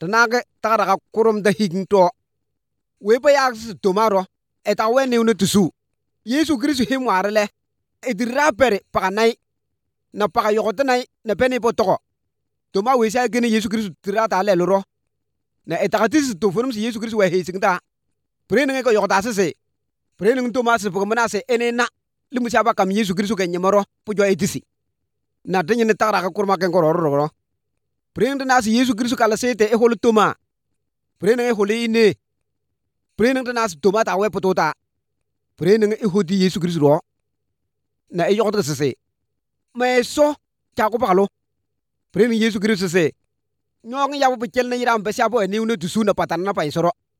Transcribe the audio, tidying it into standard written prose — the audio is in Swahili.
tanage tagara kurum da higto we pa ya tomaro eta we ne unu tusu Yesu Kristo himwarele edira pere paganai na paga yogotanai na peni potoko toma we sa gene Yesu Kristo tira ta le loro na etagatis to funum si Yesu Kristo we hesinta prene ko yogota se prene toma se pogmana se enena limu saba kam Yesu Kristo ke nyamaro pujo etisi na tanyene tagara kurma ken kororo prene na si Yesu Kristo kala sete e holu toma prene e holi ine prene na si toma ta we potota prene e hodi Yesu Kristo ro na e yogota se mais so ta ko palo prene Yesu Kristo se nyong ya bu kel na yiram be sabo e ni unu tusu na patana pa isoro